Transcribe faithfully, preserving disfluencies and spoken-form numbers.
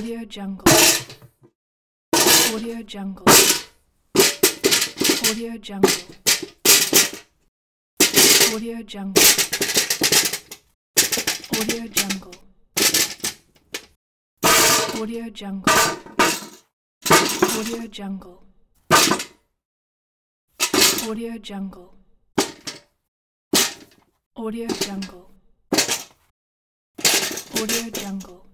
Audio Jungle. Audio Jungle. Audio Jungle. Audio Jungle. Audio Jungle. Audio Jungle. Audio Jungle. Audio Jungle. Audio Jungle. Audio Jungle.